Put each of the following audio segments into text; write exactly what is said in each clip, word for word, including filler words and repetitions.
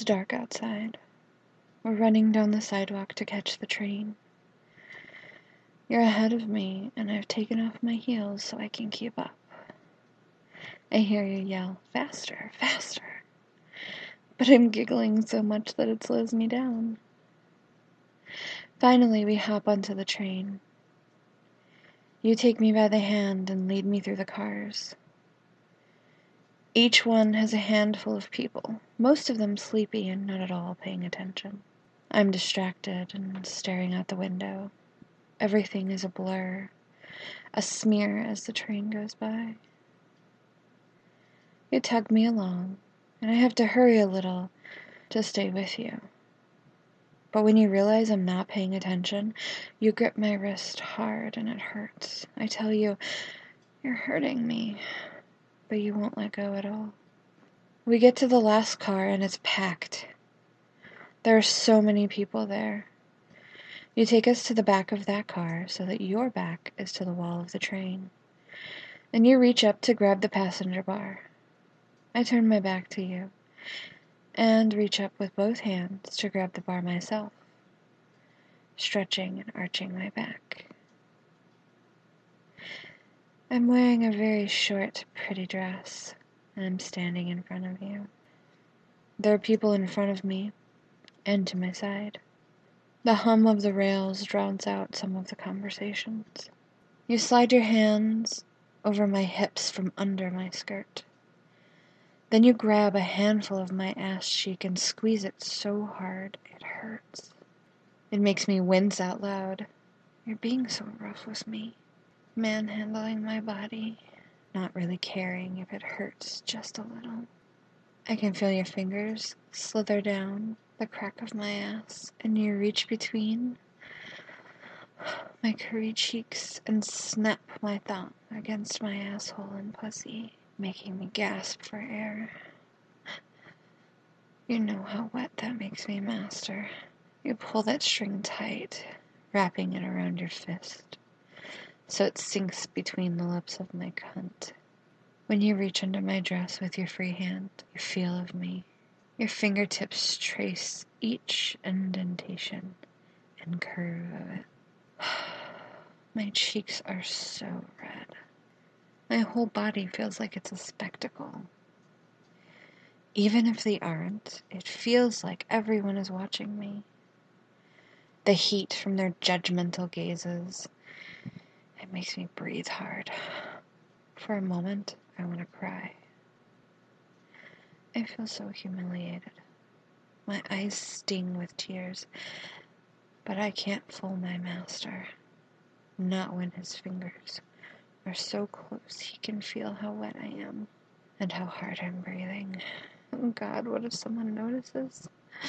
It's dark outside. We're running down the sidewalk to catch the train. You're ahead of me, and I've taken off my heels so I can keep up. I hear you yell, "Faster, faster!" But I'm giggling so much that it slows me down. Finally, we hop onto the train. You take me by the hand and lead me through the cars. Each one has a handful of people, most of them sleepy and not at all paying attention. I'm distracted and staring out the window. Everything is a blur, a smear as the train goes by. You tug me along, and I have to hurry a little to stay with you. But when you realize I'm not paying attention, you grip my wrist hard and it hurts. I tell you, "You're hurting me," but you won't let go at all. We get to the last car and it's packed. There are so many people there. You take us to the back of that car so that your back is to the wall of the train. And you reach up to grab the passenger bar. I turn my back to you and reach up with both hands to grab the bar myself, stretching and arching my back. I'm wearing a very short, pretty dress, and I'm standing in front of you. There are people in front of me and to my side. The hum of the rails drowns out some of the conversations. You slide your hands over my hips from under my skirt. Then you grab a handful of my ass cheek and squeeze it so hard it hurts. It makes me wince out loud. You're being so rough with me, manhandling my body, not really caring if it hurts just a little. I can feel your fingers slither down the crack of my ass, and you reach between my curry cheeks and snap my thumb against my asshole and pussy, making me gasp for air. You know how wet that makes me, master. You pull that string tight, wrapping it around your fist, so it sinks between the lips of my cunt. When you reach under my dress with your free hand, you feel of me. Your fingertips trace each indentation and curve of it. My cheeks are so red. My whole body feels like it's a spectacle. Even if they aren't, it feels like everyone is watching me. The heat from their judgmental gazes, it makes me breathe hard. For a moment, I want to cry. I feel so humiliated. My eyes sting with tears, but I can't fool my master. Not when his fingers are so close he can feel how wet I am and how hard I'm breathing. Oh God, what if someone notices?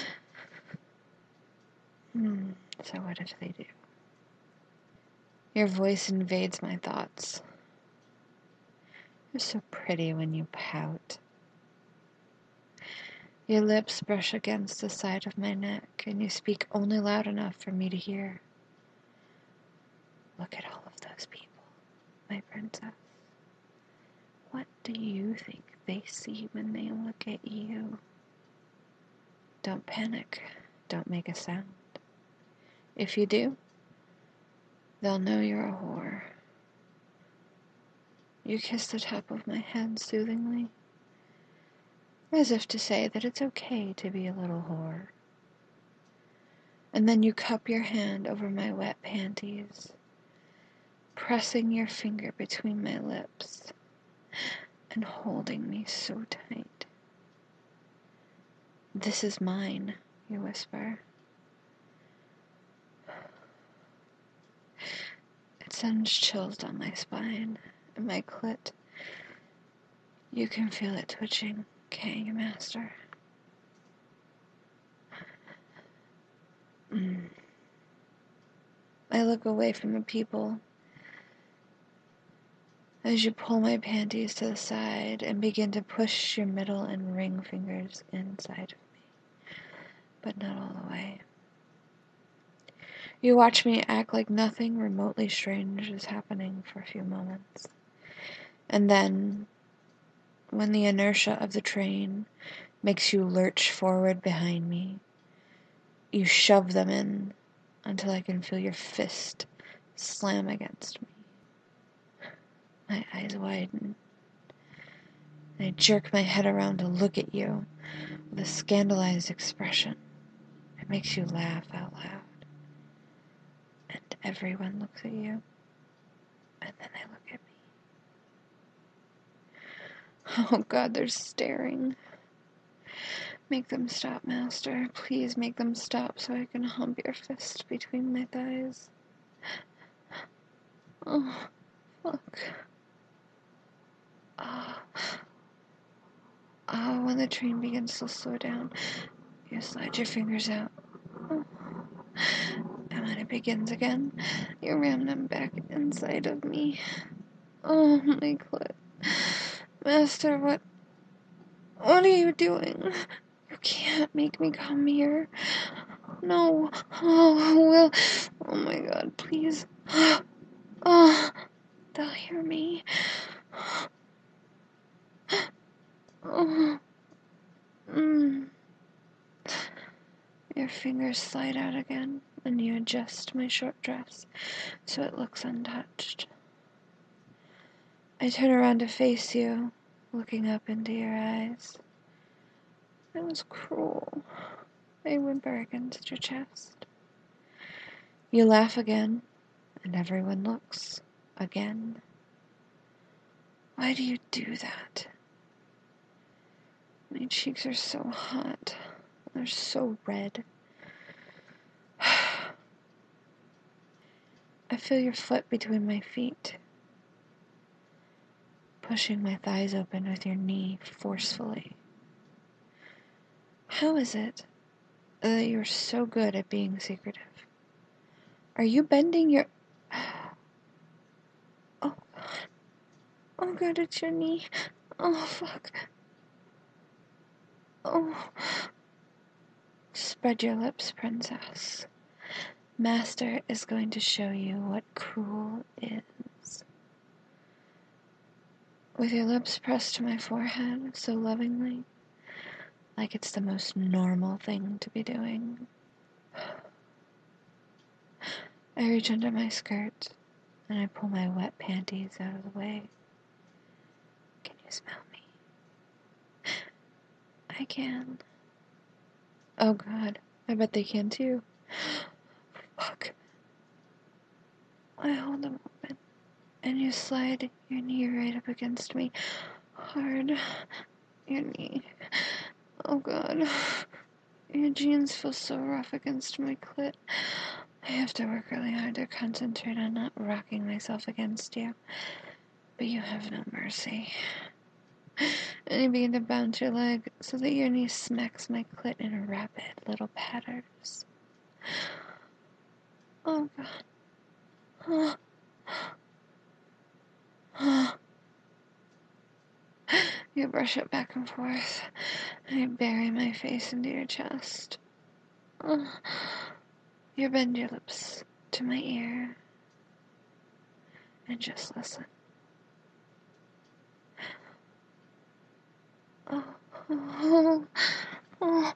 Hmm, so what if they do? Your voice invades my thoughts. You're so pretty when you pout. Your lips brush against the side of my neck, and you speak only loud enough for me to hear. Look at all of those people, my princess. What do you think they see when they look at you? Don't panic. Don't make a sound. If you do, they'll know you're a whore. You kiss the top of my head soothingly, as if to say that it's okay to be a little whore. And then you cup your hand over my wet panties, pressing your finger between my lips and holding me so tight. This is mine, you whisper. It sends chills down my spine and my clit. You can feel it twitching, can't you, master? Mm. I look away from the people as you pull my panties to the side and begin to push your middle and ring fingers inside of me, but not all the way. You watch me act like nothing remotely strange is happening for a few moments. And then, when the inertia of the train makes you lurch forward behind me. You shove them in until I can feel your fist slam against me. My eyes widen. I jerk my head around to look at you with a scandalized expression. It makes you laugh out loud. And everyone looks at you. And then they look at me. Oh God, they're staring. Make them stop, Master. Please make them stop so I can hump your fist between my thighs. Oh, fuck. Ah. Oh. Oh, when the train begins to slow down, you slide your fingers out. Oh. And when it begins again, you ram them back inside of me. Oh, my clit. Master, what... What are you doing? You can't make me come here. No. Oh, Will. Oh, my God, please. Oh, they'll hear me. Oh. Mm. Your fingers slide out again, and you adjust my short dress so it looks untouched. I turn around to face you, looking up into your eyes. It was cruel. I whimper against your chest. You laugh again, and everyone looks again. Why do you do that? My cheeks are so hot. They're so red. I feel your foot between my feet, pushing my thighs open with your knee forcefully. How is it that you're so good at being secretive? Are you bending your... Oh, God. Oh, God, it's your knee. Oh, fuck. Oh. Spread your lips, princess. Master is going to show you what cruel is. With your lips pressed to my forehead so lovingly, like it's the most normal thing to be doing. I reach under my skirt and I pull my wet panties out of the way. Can you smell me? I can. Oh God, I bet they can too. Fuck. I hold them open, and you slide your knee right up against me. Hard. Your knee. Oh God. Your jeans feel so rough against my clit. I have to work really hard to concentrate on not rocking myself against you. But you have no mercy. And you begin to bounce your leg so that your knee smacks my clit in rapid little patters. Oh God. Oh. Oh. You brush it back and forth. I bury my face into your chest. Oh. You bend your lips to my ear and just listen. Oh. Oh. Oh.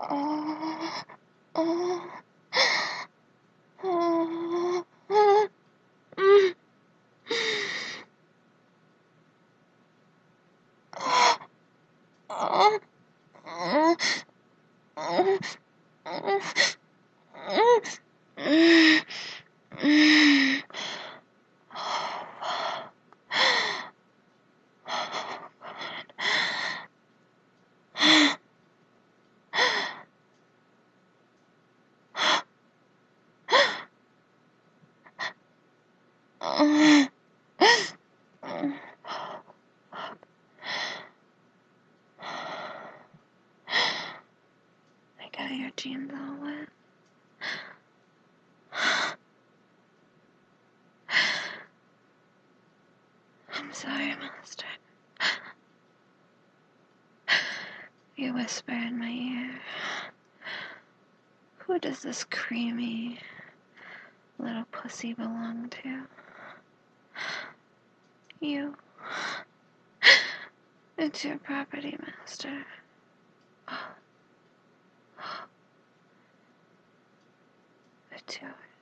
Oh, oh, oh, oh, mm. Oh, oh, oh, oh, oh, mm, mm. Oh, I got your jeans all wet. I'm sorry, Master. You whisper in my ear. Who does this creamy little pussy belong to? You. It's your property, Master. It's yours.